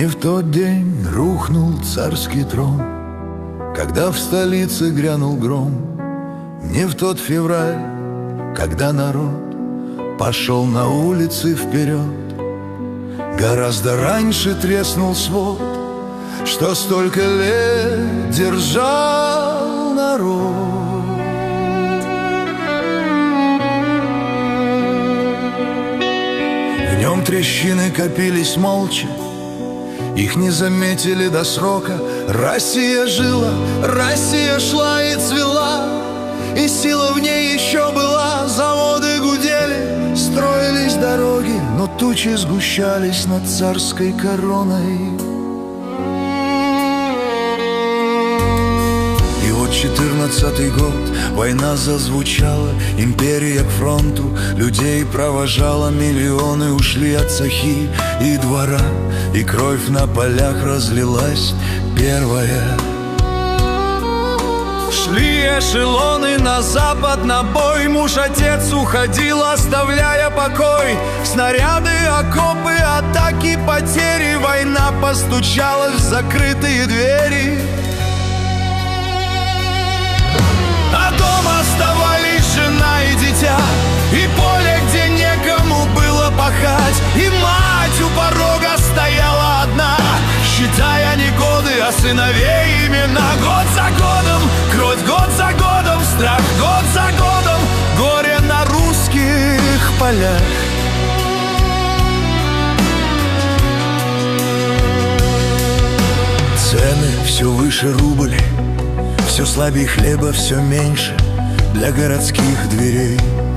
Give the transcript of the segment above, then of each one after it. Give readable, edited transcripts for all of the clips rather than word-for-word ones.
Не в тот день рухнул царский трон, когда в столице грянул гром. Не в тот февраль, когда народ пошел на улицы вперед. Гораздо раньше треснул свод, что столько лет держал народ. В нем трещины копились молча, их не заметили до срока. Россия жила, Россия шла и цвела, и сила в ней еще была. Заводы гудели, строились дороги, но тучи сгущались над царской короной. И вот 14-й год, война зазвучала, империя к фронту людей провожала. Миллионы ушли от сахи и двора, и кровь на полях разлилась первая. Шли эшелоны на запад на бой, муж-отец уходил, оставляя покой. Снаряды, окопы, атаки, потери, война постучалась в закрытые двери. А дома оставались жена и дитя, и поле, где некому было пахать. И мать у порога стояла одна, считая не годы, а сыновей имена. Год за годом, кровь год за годом, страх год за годом, горе на русских полях. Цены все выше рубль, все слабее хлеба, все меньше для городских дверей.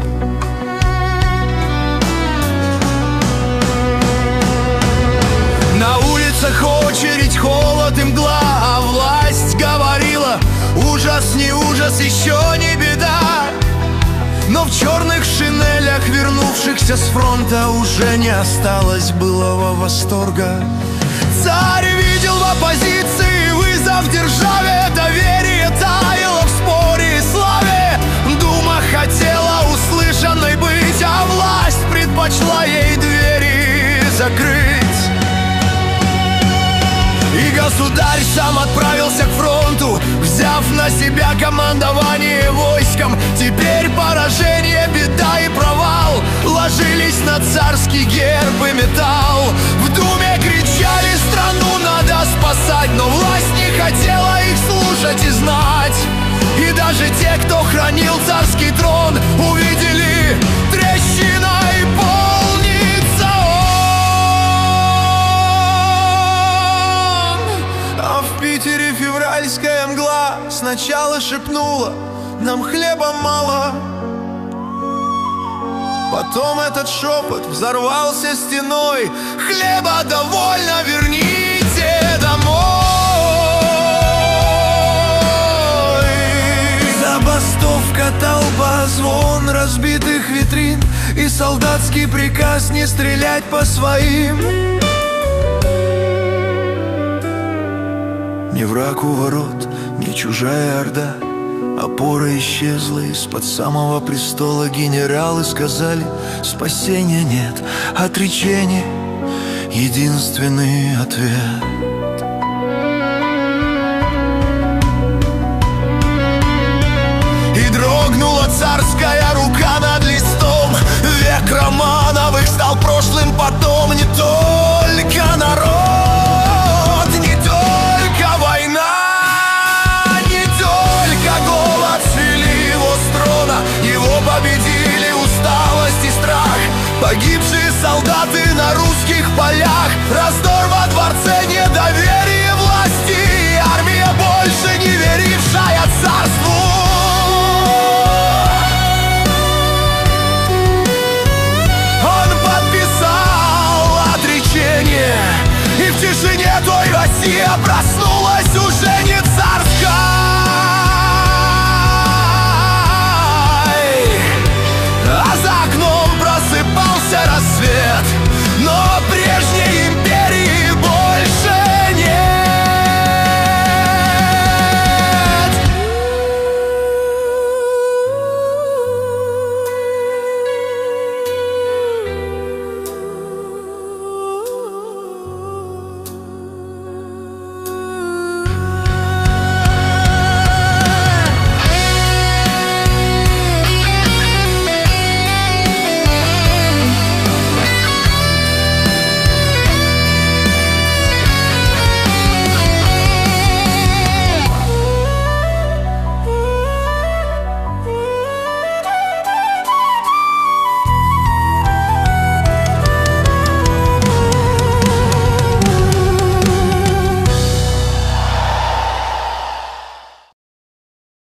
На улицах очередь, холод и мгла, а власть говорила: ужас, не ужас, еще не беда. Но в черных шинелях вернувшихся с фронта уже не осталось былого восторга. Царь видел в оппозиции вызов державе, доверие таяло в споре и славе. Дума хотела услышанной быть, а власть предпочла ей двери закрыть. И государь сам отправился к фронту, взяв на себя командование войском. Теперь поражение, беда и провал ложились на царский герб и металл. В Думе кричали: страну надо спасать, но власть не хотела их слушать и знать. И даже те, кто хранил царский трон, увидели: трещиной полнится он. А в Питере февральская мгла сначала шепнула: нам хлеба мало. Потом этот шепот взорвался стеной: хлеба довольно, верните домой. Забастовка, толпа, звон разбитых витрин и солдатский приказ не стрелять по своим. Не враг у ворот, не чужая орда, опора исчезла из-под самого престола. Генералы сказали: спасения нет, отречение — единственный ответ. И дрогнула царская рука над листом. Век Романовых стал прошлым потом. Не только народ, не только война, не только голод свели его с трона. Его победили усталость и страх, погибшие солдаты на русских полях, раздор во дворце, недоверие власти, армия, больше не верившая царству. Он подписал отречение, и в тишине той Россия проснулась уже не царство.